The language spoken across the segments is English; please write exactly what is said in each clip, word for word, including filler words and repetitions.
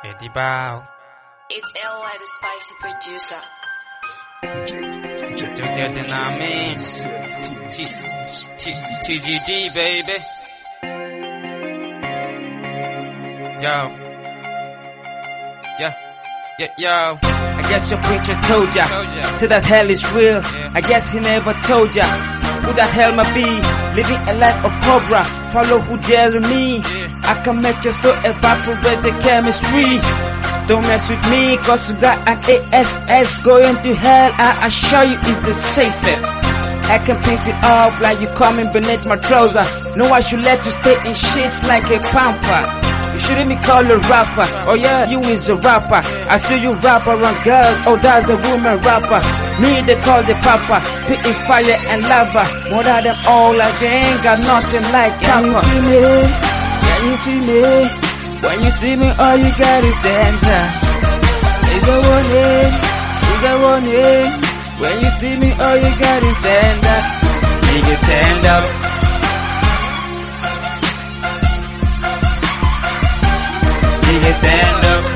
Eddie Bow. It's L Y the spicy producer. You get it, I mean? T G D, baby. Yo. Yeah. Yeah, yo. I guess your preacher told ya, say that hell is real. Yeah. I guess he never told ya who that hell might be. Living a life of cobra, follow who dares me. Yeah. I can make your soul evaporate the chemistry. Don't mess with me, cause you got an A S S. Going to hell, I assure you is the safest. I can piece it up like you coming beneath my trouser. No, I should let you stay in shits like a pamper. You shouldn't be called a rapper. Oh yeah, you is a rapper. I see you rap around girls. Oh, that's a woman rapper. Me, they call the papa. Spitting fire and lava. More than them all, like they ain't got nothing like copper. Can you feel me? When you see me, all you got is danger. Is a warning, is a warning. When you see me, all you got is danger. Nigga, stand up. Nigga, stand up.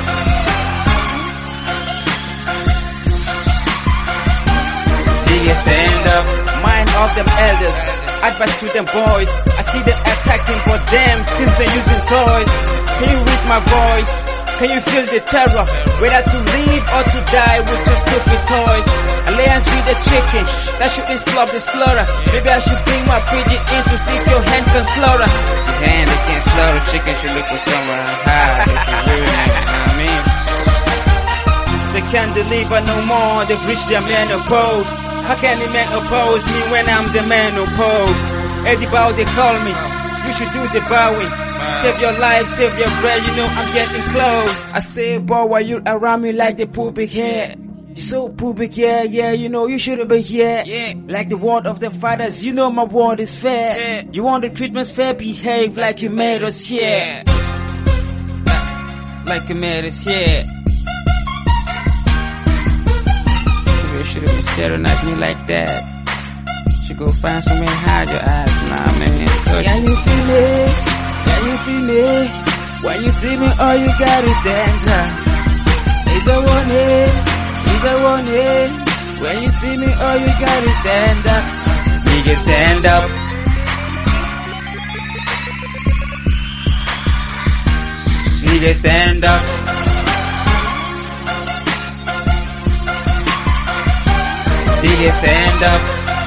Nigga, stand up. Mind of them elders, advice to them boys. I see them attacking, but them seems they're using toys. Can you read my voice? Can you feel the terror? Whether to live or to die with your stupid toys. Alliance with the chicken, that shouldn't slaughter the slaughter. Maybe I should bring my pigeon in to see if your hand can slaughter. Your hand, they can't slaughter chicken, should look for somewhere high. If you real nigga, know what I mean? They can't deliver no more, they've reached their menopause. How can the man oppose me when I'm the man opposed? Eddie Bow, they call me, you should do the bowing. Save your life, save your bread, you know I'm getting close. I stay bored while you around me like the pubic hair. You so pubic, yeah, yeah, you know you shouldn't be here. Yeah. Like the word of the fathers, you know my word is fair. Yeah. You want the treatments fair, behave like you made us here. Like you made us here. You should've been staring at me like that. Should go find somewhere and hide your eyes, nah, man. Can you feel me? Can you feel me? When you see me, all you got is danger. It's a warning, it's a warning. When you see me, all you got is danger. Nigga, stand up. Nigga, stand up. Nigga, stand up.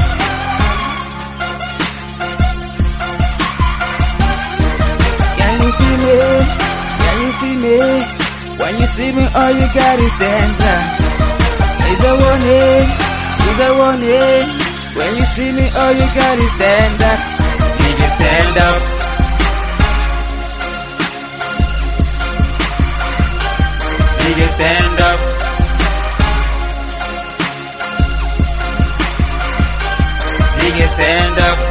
Can you feel me? Can you feel me? When you see me, all you got is danger. It's a warning, it's a warning. When you see me, all you got is danger. Nigga, stand up. Nigga, stand up. Nigga, stand up.